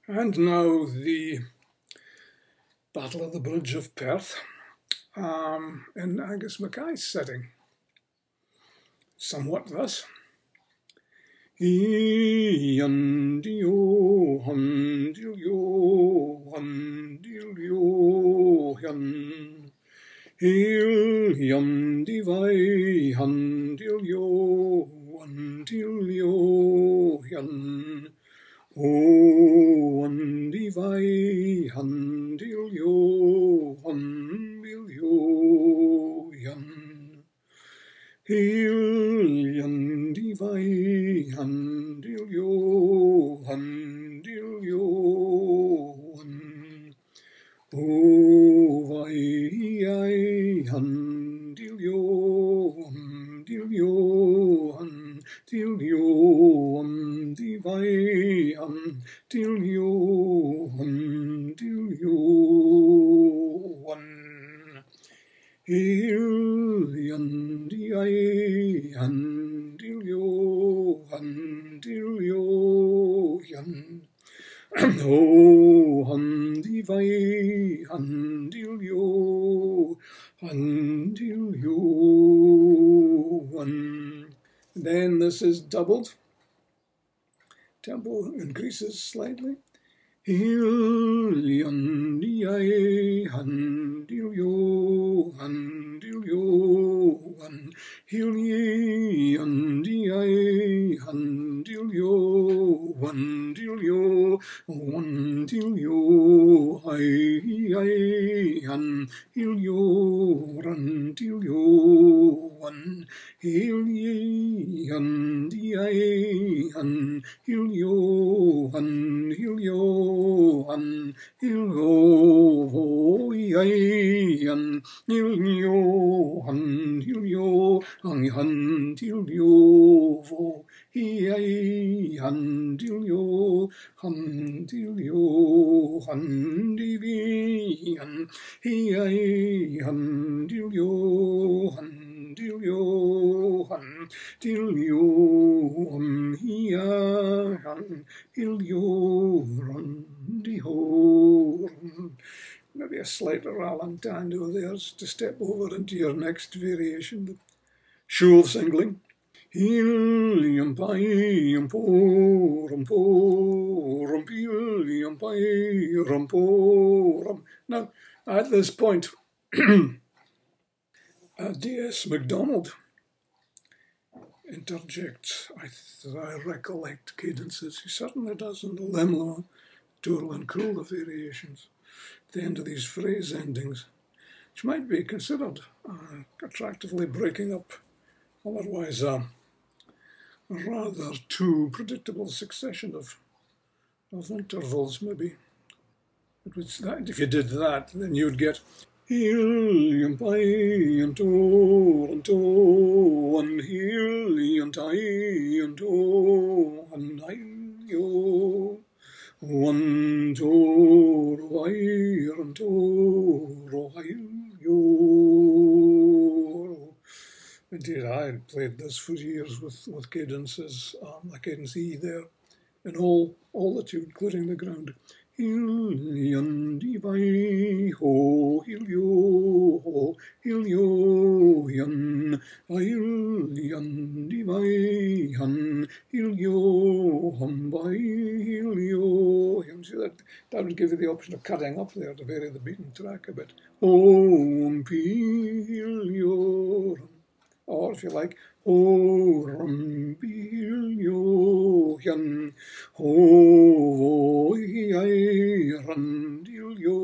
And now the Battle of the Bridge of Perth in Angus Mackay's setting. Somewhat thus. Ian-dio, han-dil-yo, han-dil-yo, han. Il-yam-di-vai, han-dil-yo, han-dil-yo, han. O han-di-vai, han-dil-yo, han-bil-yo, yan. Il-yan-di-vai, han-dil-yo, han-dil-yo, han. O-vai-ai, han-dil-yo, han-dil-yo, han-dil-yo, han-di-vai, han-dil-yo, han-dil-yo, han. Il-yan-di-ai, han-dil-yo, han-dil-yo, yan. O han-di-vai, han-dil-yo, han-dil-yo, han. Then this is doubled. Tempo increases slightly. Il-yan-di-ai, han-dil-yo, han-dil-yo, han. Il-yan-di-ai, han-dil-yo, han-dil-yo, han-dil-yo, ai-ai, han-il-yo, ran-dil-yo, han. Il-yan-di-ai, han-il-yo, han-il-yo, han-il-yo, vo-i-ai, han-il-yo, han-il-yo, han-il-yo, vo-i-ai, han-il-yo, han-il-yo, han-di-vi, han-i-ai, han-il-yo, han-il-yo, han-il-yo, han-i-a, han-il-yo, ran-di-ho. Maybe a slight rallantando there to step over into your next variation, the Schul singling. Il-yam-pai, yam-po, ram-po, ram-pil, yam-pai, ram-po, ram. Now, at this point, D.S. MacDonald interjects, I recollect cadences. He certainly does in the Lemlo, Tourle and Krul variations, at the end of these phrase endings, which might be considered attractively breaking up otherwise rather too predictable succession of intervals, maybe. If you did that, then you'd get il-yam-pai, yan-to, ran-to, an-hil, yan-tai, yan-to, an-ai-yo, wan-to, ro-ai, ran-to, ro-ai-yo. Indeed, I had played this for years with cadences, a cadence E there, in all the tune, including the ground. Il-yan-di-vai, ho, il-yo, ho, il-yo, yan, il-yan-di-vai, han, il-yo, han-bai, il-yo, yan. See, that would give you the option of cutting up there to vary the beaten track a bit. Om-pi, il-yo, or if you like, ho ram-bil-yo, yan, ho vo-i-ai, ran-dil-yo,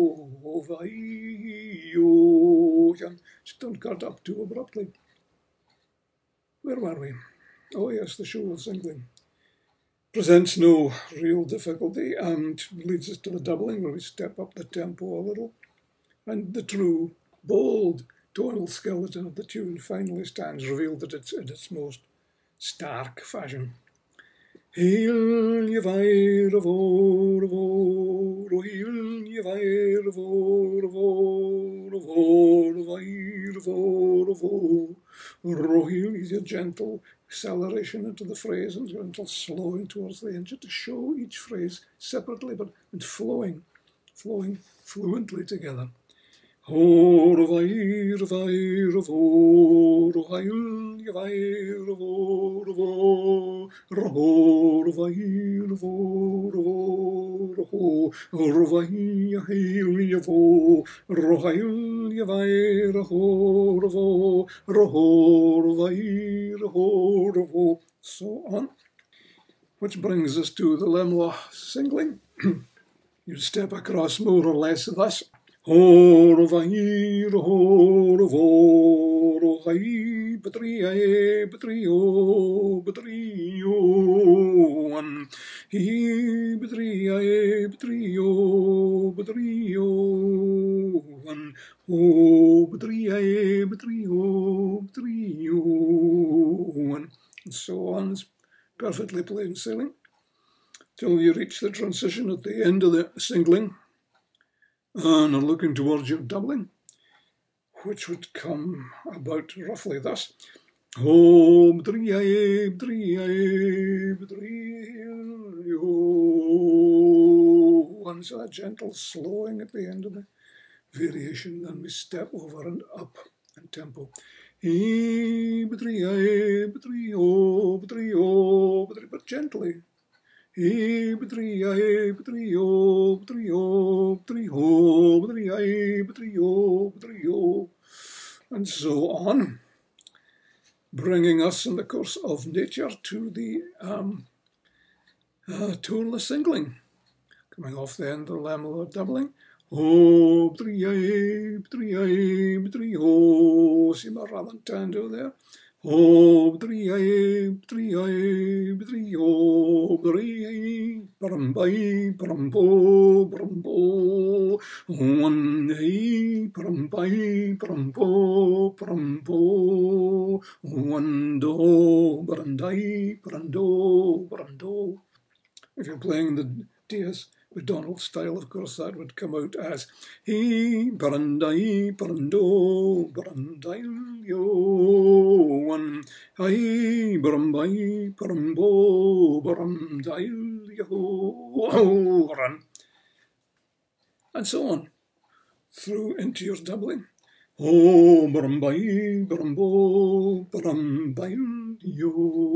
vai-yo, yan. Just don't cut up too abruptly. Where were we? Oh yes, the Schul singling presents no real difficulty and leads us to the doubling where we step up the tempo a little. And the true, bold, tonal skeleton of the tune finally stands revealed in its most stark fashion. Il-ye-vai, ravo, ravo, ro-il-ye-vai, ravo, ravo, ravo, ro-vai, ravo, ravo, ro-il. He's a gentle acceleration into the phrase and gentle slowing towards the end, just to show each phrase separately but and flowing fluently together. So on. Which brings us to the Lemla singling. You step across more or less thus. Horvai, horvai, batria, batrio, batrio, one. He batria, batrio, batrio, one. Oh, batria, batrio, batrio, one. And so on. It's perfectly plain sailing till you reach the transition at the end of the singling and are looking towards your doubling, which would come about roughly thus. And so a gentle slowing at the end of the variation, then we step over and up in tempo. But gently. And so on, bringing us in the course of nature to the toneless singling, coming off the end of the lamellar doubling. See my rallentando there. If you're playing the Diaz McDonald style, of course, that would come out as he barandai barando barandailio one hi barambai barambo barandailio run, and so on through into your doubling. Oh, barambai barambo barambailio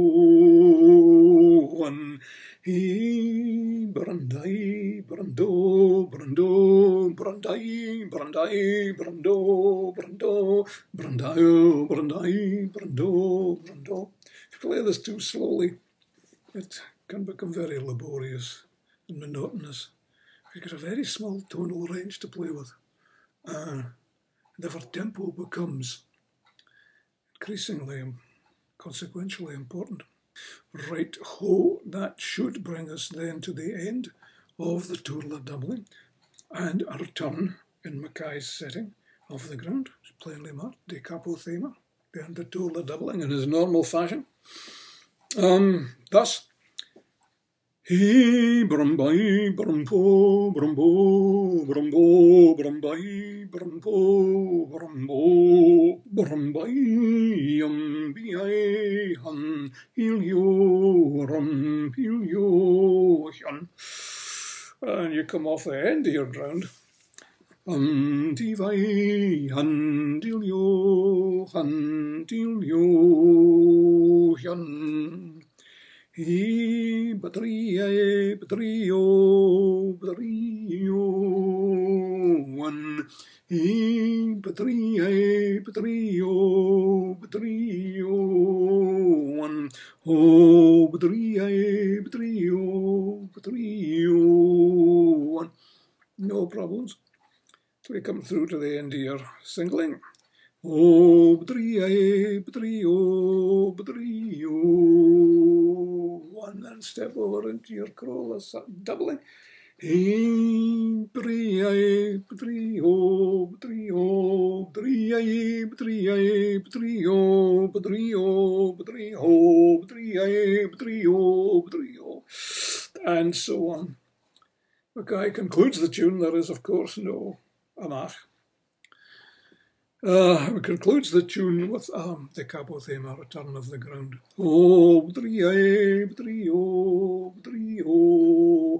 one. He barandai barando barando barandai barandai barando barando barandai barandai barando barando. If you play this too slowly, it can become very laborious and monotonous. You've got a very small tonal range to play with. Therefore, tempo becomes increasingly and consequentially important. Right ho, that should bring us then to the end of the total doubling and a return in Mackay's setting of the ground. It's plainly marked, de capo thema, the end of total doubling in his normal fashion. Thus, he brambai brampo brambo brambo brambai brampo brambo brambai biai han hilio ram hilio han, and you come off the end of your ground. Divai han dilio han. He batteria batterio one. He batterio one. Oh batterio one. No problems. So we come through to the end of your singling. Oh batterio one, then step over into your chorus doubling. Batterio and so on. Mackay concludes the tune. There is, of course, no amach. It concludes the tune with the capo theme, A Return of the Ground. Oh, bdri-ay, bdri-oh, bdri-oh,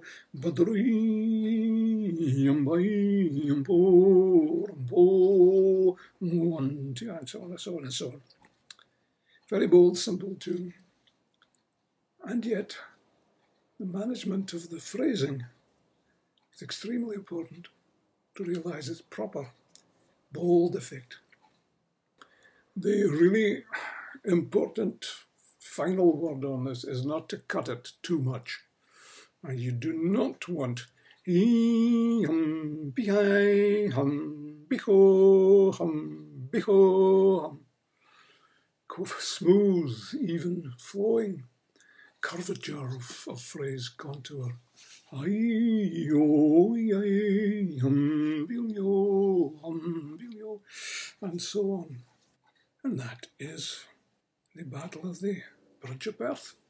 bdri-yum-bay-yum-bo, rum-bo, 1, 2, and so on and so on and so on. Very bold, simple tune. And yet, the management of the phrasing is extremely important to realise its proper, bold effect. The really important final word on this is not to cut it too much. And you do not want hum, bi-hi, hum, bi-ho, hum, bi-ho, hum. Smooth, even, flowing curvature of phrase contour. Ay-yo, ay, hum, bil-yo, hum, bil-yo, and so on. And that is the Battle of the Bridge of Perth.